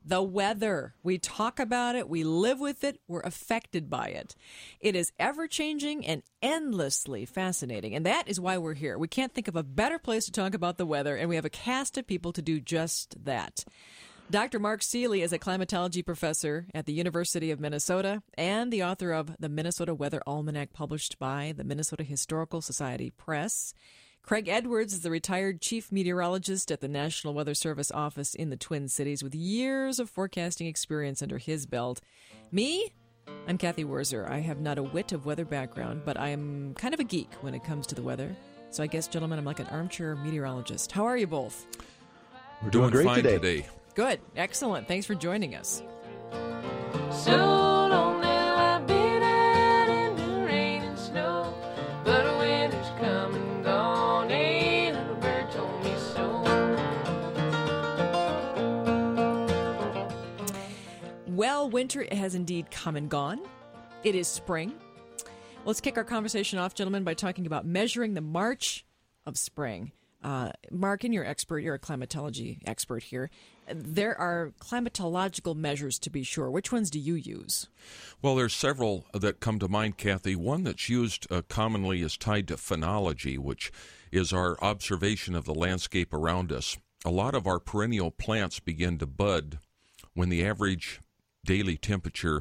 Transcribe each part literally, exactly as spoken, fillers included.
The weather. We talk about it, we live with it, we're affected by it. It is ever-changing and endlessly fascinating, and that is why we're here. We can't think of a better place to talk about the weather, and we have a cast of people to do just that. Doctor Mark Seeley is a climatology professor at the University of Minnesota and the author of the Minnesota Weather Almanac, published by the Minnesota Historical Society Press. Craig Edwards is the retired chief meteorologist at the National Weather Service office in the Twin Cities with years of forecasting experience under his belt. Me? I'm Kathy Wurzer. I have not a whit of weather background, but I'm kind of a geek when it comes to the weather. So I guess, gentlemen, I'm like an armchair meteorologist. How are you both? We're doing, doing great fine today. today. Good. Excellent. Thanks for joining us. So long now I've been out in the rain and snow, but winter's come and gone, a little bird told me so. Well, winter has indeed come and gone. It is spring. Let's kick our conversation off, gentlemen, by talking about measuring the march of spring. Uh, Mark, and you're expert, you're a climatology expert here. There are climatological measures, to be sure. Which ones do you use? Well, there's several that come to mind, Kathy. One that's used uh, commonly is tied to phenology, which is our observation of the landscape around us. A lot of our perennial plants begin to bud when the average daily temperature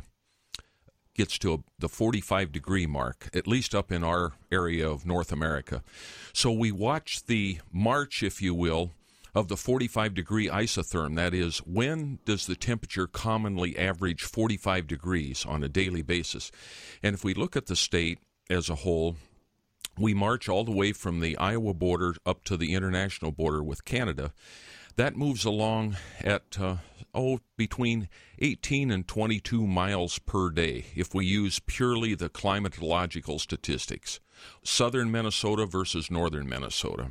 gets to a, the forty-five degree mark, at least up in our area of North America. So we watch the march, if you will, of the forty-five degree isotherm. That is, when does the temperature commonly average forty-five degrees on a daily basis? And if we look at the state as a whole, we march all the way from the Iowa border up to the international border with Canada. That moves along at, uh, oh, between eighteen and twenty-two miles per day if we use purely the climatological statistics. Southern Minnesota versus northern Minnesota.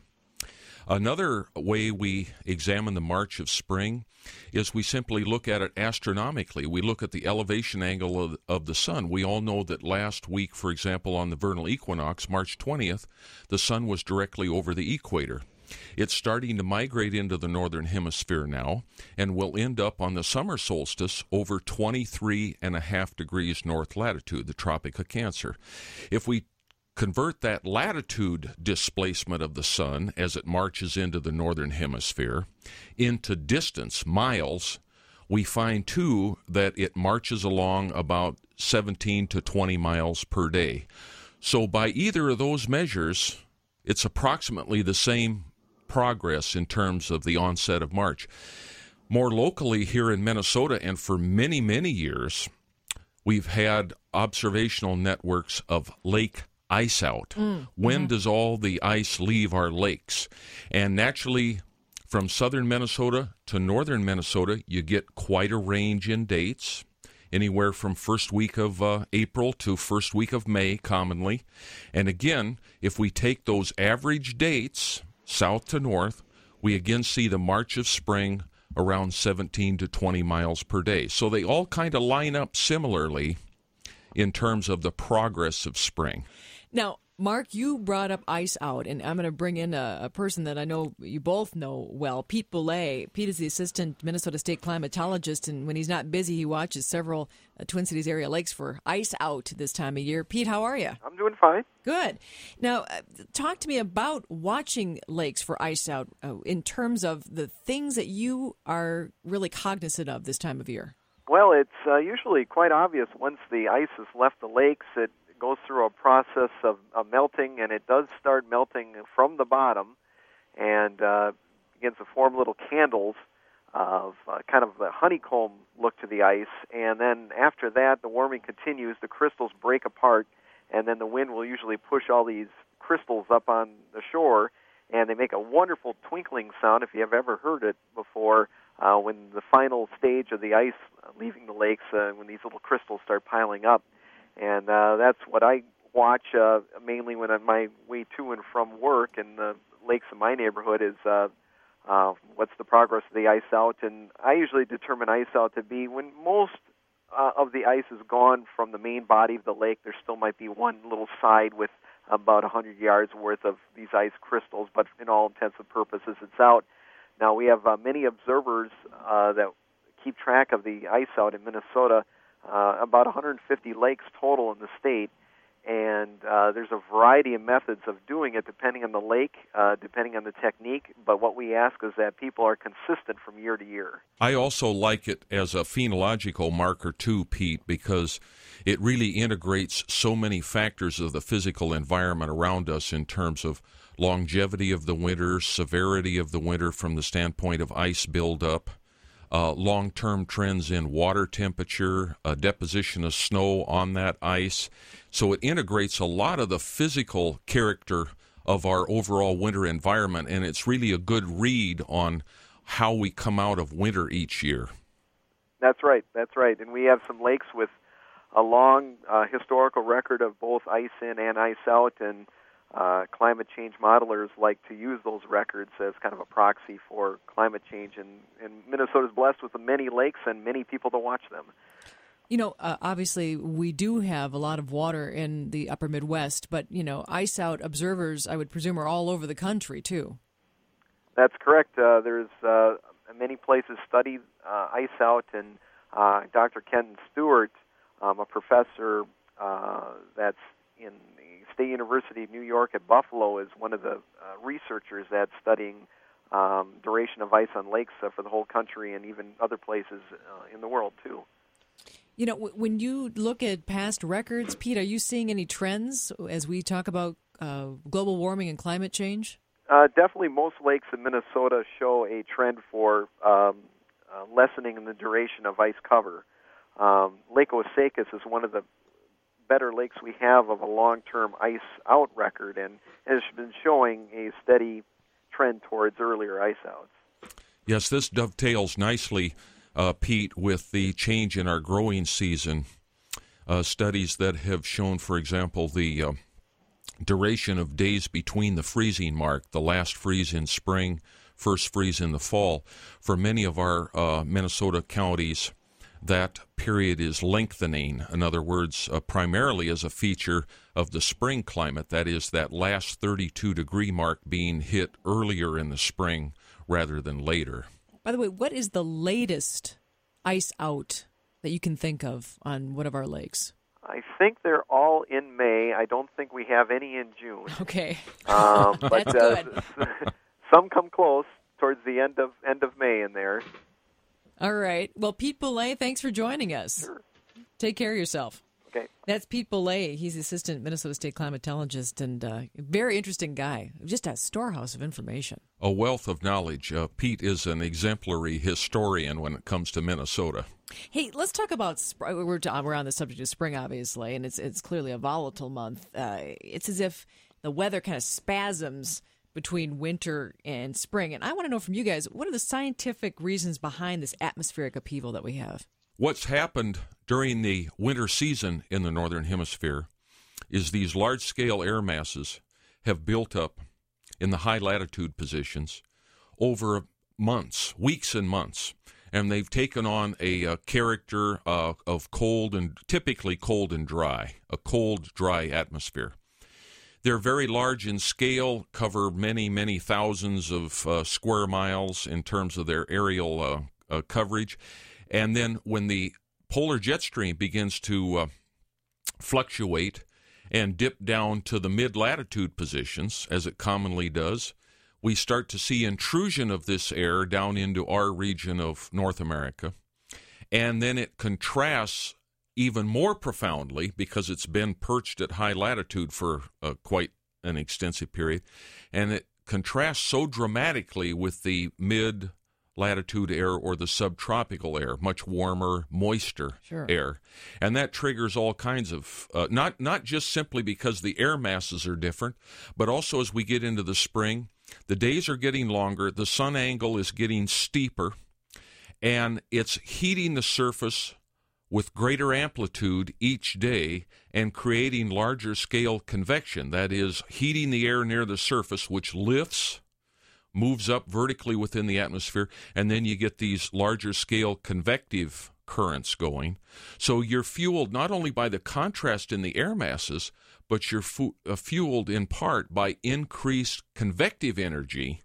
Another way we examine the march of spring is we simply look at it astronomically. We look at the elevation angle of, of the sun. We all know that last week, for example, on the vernal equinox, March twentieth, the sun was directly over the equator. It's starting to migrate into the northern hemisphere now and will end up on the summer solstice over twenty-three and a half degrees north latitude, the Tropic of Cancer. If we convert that latitude displacement of the sun as it marches into the northern hemisphere into distance, miles, we find, too, that it marches along about seventeen to twenty miles per day. So by either of those measures, it's approximately the same progress in terms of the onset of March. More locally here in Minnesota, and for many, many years, we've had observational networks of lake ice out. Mm, when mm-hmm. does all the ice leave our lakes? And naturally, from southern Minnesota to northern Minnesota, you get quite a range in dates, anywhere from first week of uh, April to first week of May, commonly. And again, if we take those average dates, south to north, we again see the march of spring around seventeen to twenty miles per day. So they all kind of line up similarly in terms of the progress of spring. Now, Mark, you brought up ice out, and I'm going to bring in a, a person that I know you both know well, Pete Boulay. Pete is the assistant Minnesota State climatologist, and when he's not busy, he watches several uh, Twin Cities area lakes for ice out this time of year. Pete, how are you? I'm doing fine. Good. Now, uh, talk to me about watching lakes for ice out uh, in terms of the things that you are really cognizant of this time of year. Well, it's uh, usually quite obvious once the ice has left the lakes. It goes through a process of, of melting, and it does start melting from the bottom and uh, begins to form little candles of uh, kind of a honeycomb look to the ice. And then after that, the warming continues, the crystals break apart, and then the wind will usually push all these crystals up on the shore, and they make a wonderful twinkling sound, if you have ever heard it before, uh, when the final stage of the ice leaving the lakes, uh, when these little crystals start piling up. And uh, that's what I watch uh, mainly when on my way to and from work in the lakes in my neighborhood is uh, uh, what's the progress of the ice out. And I usually determine ice out to be when most uh, of the ice is gone from the main body of the lake. There still might be one little side with about one hundred yards worth of these ice crystals, but in all intents and purposes, it's out. Now, we have uh, many observers uh, that keep track of the ice out in Minnesota, uh, about one hundred fifty lakes total in the state. And uh, there's a variety of methods of doing it depending on the lake, uh, depending on the technique. But what we ask is that people are consistent from year to year. I also like it as a phenological marker too, Pete, because it really integrates so many factors of the physical environment around us in terms of longevity of the winter, severity of the winter from the standpoint of ice buildup, uh, long-term trends in water temperature, uh, deposition of snow on that ice. So it integrates a lot of the physical character of our overall winter environment, and it's really a good read on how we come out of winter each year. That's right, that's right. And we have some lakes with a long uh, historical record of both ice in and ice out, and uh, climate change modelers like to use those records as kind of a proxy for climate change. And, and Minnesota's blessed with many lakes and many people to watch them. You know, uh, obviously, we do have a lot of water in the upper Midwest, but, you know, ice out observers, I would presume, are all over the country, too. That's correct. Uh, there's uh, many places study uh, ice out, and uh, Doctor Kenton Stewart, um, a professor uh, that's in the State University of New York at Buffalo, is one of the uh, researchers that's studying um, duration of ice on lakes uh, for the whole country and even other places uh, in the world, too. You know, w- when you look at past records, Pete, are you seeing any trends as we talk about uh, global warming and climate change? Uh, definitely most lakes in Minnesota show a trend for um, uh, lessening in the duration of ice cover. Um, Lake Osakis is one of the better lakes we have of a long-term ice-out record, and has been showing a steady trend towards earlier ice-outs. Yes, this dovetails nicely, uh, Pete, with the change in our growing season. Uh, studies that have shown, for example, the uh, duration of days between the freezing mark, the last freeze in spring, first freeze in the fall. For many of our uh, Minnesota counties, that period is lengthening. In other words, uh, primarily as a feature of the spring climate, that is, that last thirty-two degree mark being hit earlier in the spring rather than later. By the way, what is the latest ice out that you can think of on one of our lakes? I think they're all in May. I don't think we have any in June. Okay. Um, but That's uh, good. some come close towards the end of end of May in there. All right. Well, Pete Boulay, thanks for joining us. Sure. Take care of yourself. Okay. That's Pete Boulay. He's assistant Minnesota State climatologist and uh, very interesting guy. Just a storehouse of information. A wealth of knowledge. Uh, Pete is an exemplary historian when it comes to Minnesota. Hey, let's talk about spring. We're, we're on the subject of spring, obviously, and it's it's clearly a volatile month. Uh, it's as if the weather kind of spasms between winter and spring. And I want to know from you guys, what are the scientific reasons behind this atmospheric upheaval that we have? What's happened during the winter season in the Northern Hemisphere is these large-scale air masses have built up in the high-latitude positions over months, weeks and months, and they've taken on a, a character uh, of cold and typically cold and dry, a cold, dry atmosphere. They're very large in scale, cover many, many thousands of uh, square miles in terms of their aerial uh, uh, coverage. And then when the polar jet stream begins to uh, fluctuate and dip down to the mid-latitude positions, as it commonly does, we start to see intrusion of this air down into our region of North America. And then it contrasts even more profoundly because it's been perched at high latitude for uh, quite an extensive period, and it contrasts so dramatically with the mid-latitude air or the subtropical air, much warmer, moister Sure. air, and that triggers all kinds of, uh, not, not just simply because the air masses are different, but also as we get into the spring, the days are getting longer, the sun angle is getting steeper, and it's heating the surface with greater amplitude each day and creating larger scale convection, that is, heating the air near the surface, which lifts, moves up vertically within the atmosphere, and then you get these larger scale convective currents going. So you're fueled not only by the contrast in the air masses, but you're fu- uh, fueled in part by increased convective energy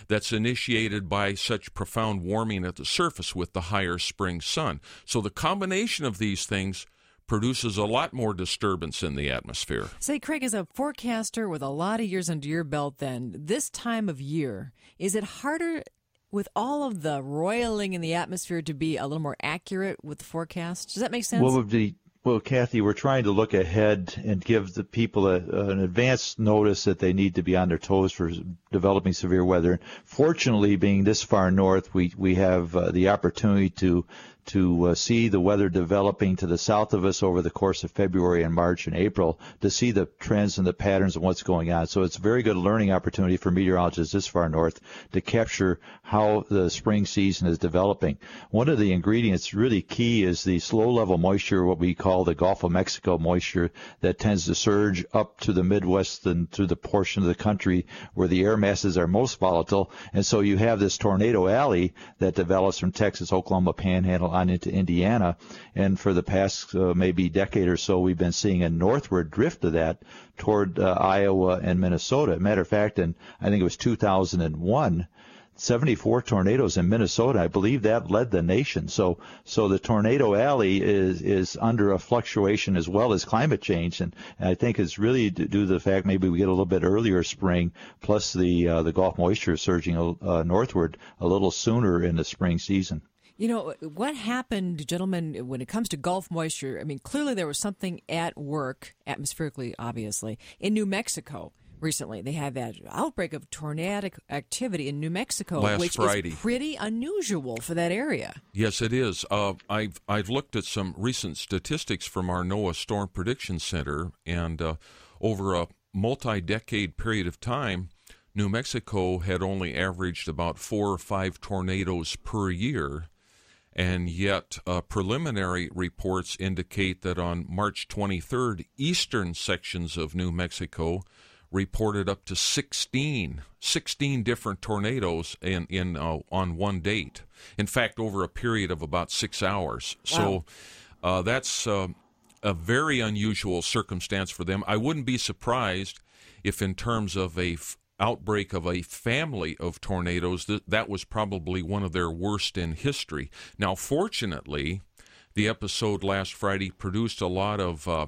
that's initiated by such profound warming at the surface with the higher spring sun. So the combination of these things produces a lot more disturbance in the atmosphere. Say, Craig, as a forecaster with a lot of years under your belt then, this time of year, is it harder with all of the roiling in the atmosphere to be a little more accurate with the forecast? Does that make sense? What would be Well, Kathy, we're trying to look ahead and give the people a, an advance notice that they need to be on their toes for developing severe weather. Fortunately, being this far north, we we have uh, the opportunity to to uh, see the weather developing to the south of us over the course of February and March and April, to see the trends and the patterns of what's going on. So it's a very good learning opportunity for meteorologists this far north to capture how the spring season is developing. One of the ingredients really key is the slow-level moisture, what we call the Gulf of Mexico moisture, that tends to surge up to the Midwest and through the portion of the country where the air masses are most volatile. And so you have this tornado alley that develops from Texas, Oklahoma, Panhandle, on into Indiana, and for the past uh, maybe decade or so, we've been seeing a northward drift of that toward uh, Iowa and Minnesota. Matter of fact, in I think it was two thousand one, seventy-four tornadoes in Minnesota. I believe that led the nation. So, so the tornado alley is is under a fluctuation as well as climate change, and, and I think it's really due to the fact maybe we get a little bit earlier spring, plus the uh, the Gulf moisture surging uh, northward a little sooner in the spring season. You know, what happened, gentlemen, when it comes to Gulf moisture? I mean, clearly there was something at work, atmospherically, obviously, in New Mexico recently. They had that outbreak of tornadic activity in New Mexico, Last which Friday. is pretty unusual for that area. Yes, it is. Uh, I've I've looked at some recent statistics from our NOAA Storm Prediction Center, and uh, over a multi-decade period of time, New Mexico had only averaged about four or five tornadoes per year. And yet uh, preliminary reports indicate that on March twenty-third, eastern sections of New Mexico reported up to sixteen, sixteen different tornadoes in, in uh, on one date. In fact, over a period of about six hours. Wow. So uh, that's uh, a very unusual circumstance for them. I wouldn't be surprised if in terms of a f- outbreak of a family of tornadoes, th- that was probably one of their worst in history. Now, fortunately, the episode last Friday produced a lot of, uh,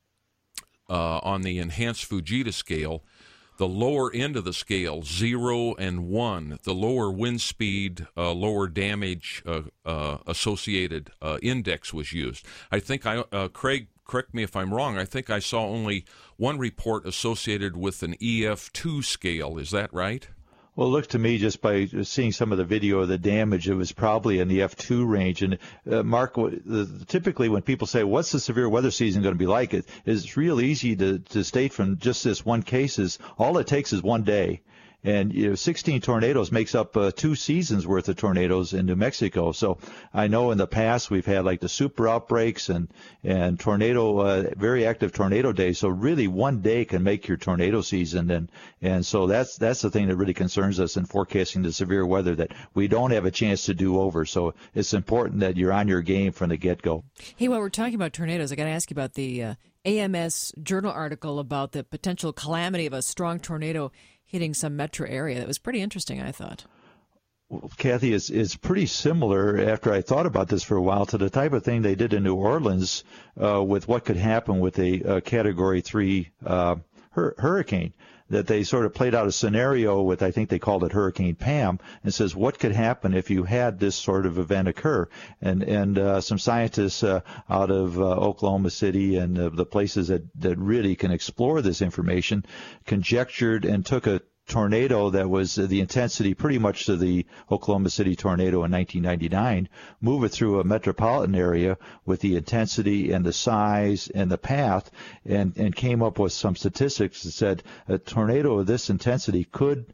uh, on the enhanced Fujita scale, the lower end of the scale, zero and one, the lower wind speed, uh, lower damage uh, uh, associated uh, index was used. I think, I uh, Craig, correct me if I'm wrong, I think I saw only one report associated with an E F two scale. Is that right? Well, it looked to me, just by seeing some of the video of the damage, it was probably in the F two range. And uh, Mark, the, typically when people say, what's the severe weather season going to be like, it is real easy to, to state from just this one case. Is all it takes is one day. And you know, sixteen tornadoes makes up uh, two seasons worth of tornadoes in New Mexico. So I know in the past we've had like the super outbreaks and and tornado, uh, very active tornado days. So really one day can make your tornado season. And and so that's that's the thing that really concerns us in forecasting the severe weather, that we don't have a chance to do over. So it's important that you're on your game from the get-go. Hey, while we're talking about tornadoes, I got to ask you about the uh, A M S Journal article about the potential calamity of a strong tornado hitting some metro area. That was pretty interesting, I thought. Well, Kathy, is is pretty similar, after I thought about this for a while, to the type of thing they did in New Orleans uh, with what could happen with a, a Category three uh, hur- hurricane. That they sort of played out a scenario with, I think they called it Hurricane Pam, and says what could happen if you had this sort of event occur. And and uh, some scientists uh, out of uh, Oklahoma City and uh, the places that, that really can explore this information conjectured and took a tornado that was the intensity pretty much to the Oklahoma City tornado in nineteen ninety-nine, move it through a metropolitan area with the intensity and the size and the path, and, and came up with some statistics that said a tornado of this intensity could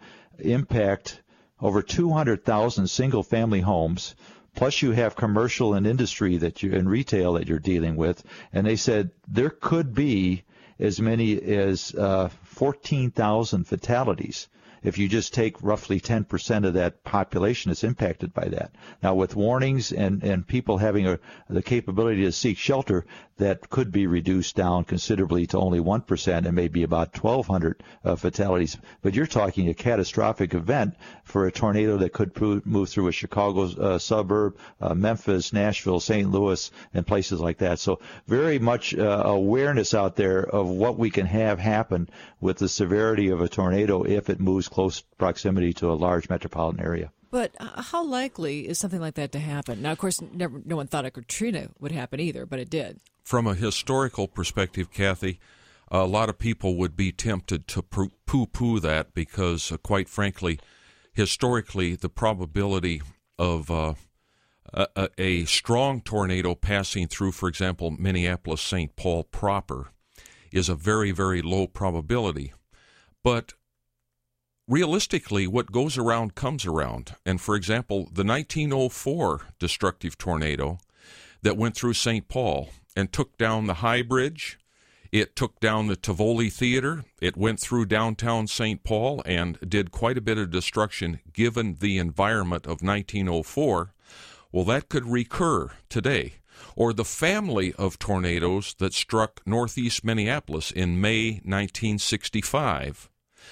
impact over two hundred thousand single-family homes. Plus you have commercial and industry that you and retail that you're dealing with, and they said there could be as many as uh, fourteen thousand fatalities. if you just take roughly ten percent of that population that's impacted by that. Now, with warnings and, and people having a, the capability to seek shelter, that could be reduced down considerably to only one percent and maybe about twelve hundred uh, fatalities. But you're talking a catastrophic event for a tornado that could pro- move through a Chicago uh, suburb, uh, Memphis, Nashville, Saint Louis, and places like that. So very much uh, awareness out there of what we can have happen with the severity of a tornado if it moves close proximity to a large metropolitan area. But how likely is something like that to happen? Now, of course, never, no one thought a Katrina would happen either, but it did. From a historical perspective, Kathy, a lot of people would be tempted to poo-poo that because, uh, quite frankly, historically, the probability of uh, a, a strong tornado passing through, for example, Minneapolis-Saint Paul proper is a very, very low probability. But realistically, what goes around comes around. And, for example, the nineteen oh four destructive tornado that went through Saint Paul and took down the High Bridge, it took down the Tivoli Theater, it went through downtown Saint Paul and did quite a bit of destruction given the environment of nineteen oh four. Well, that could recur today. Or the family of tornadoes that struck northeast Minneapolis in May nineteen sixty-five.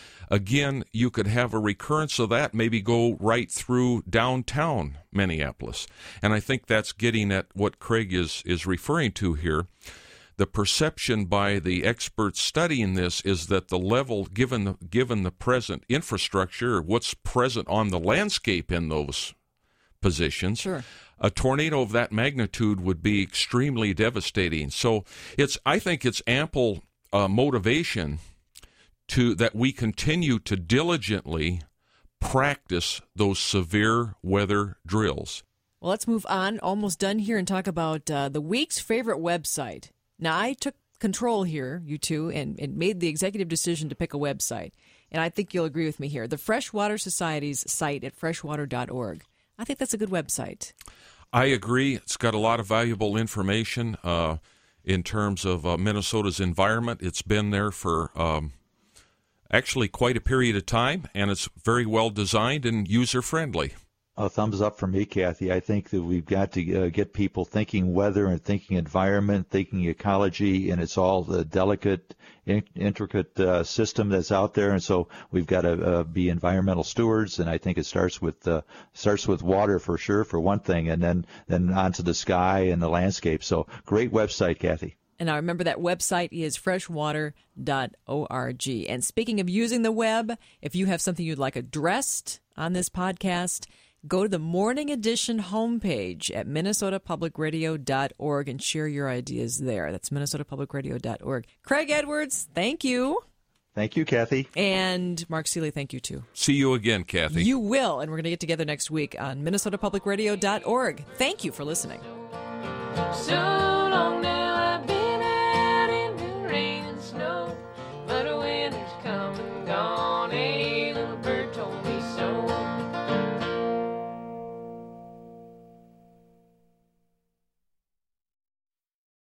Again, you could have a recurrence of that, maybe go right through downtown Minneapolis. And I think that's getting at what Craig is, is referring to here. The perception by the experts studying this is that the level, given the, given the present infrastructure, what's present on the landscape in those positions, sure, a tornado of that magnitude would be extremely devastating. So it's, I think it's ample uh, motivation to that we continue to diligently practice those severe weather drills. Well, let's move on. Almost done here and talk about uh, the week's favorite website. Now, I took control here, you two, and, and made the executive decision to pick a website. And I think you'll agree with me here. The Freshwater Society's site at freshwater dot org. I think that's a good website. I agree. It's got a lot of valuable information uh, in terms of uh, Minnesota's environment. It's been there for um, actually quite a period of time, and it's very well designed and user-friendly. A thumbs up for me, Kathy. I think that we've got to uh, get people thinking weather and thinking environment, thinking ecology, and it's all the delicate, in- intricate uh, system that's out there. And so we've got to uh, be environmental stewards. And I think it starts with uh, starts with water for sure, for one thing, and then then onto the sky and the landscape. So great website, Kathy. And I remember that website is freshwater dot org. And speaking of using the web, if you have something you'd like addressed on this podcast, go to the Morning Edition homepage at minnesota public radio dot org and share your ideas there. That's minnesota public radio dot org. Craig Edwards, thank you. Thank you, Kathy. And Mark Seeley, thank you, too. See you again, Kathy. You will, and we're going to get together next week on minnesota public radio dot org. Thank you for listening. So long now I've been out in the rain and snow, but winter's come and gone. Ain't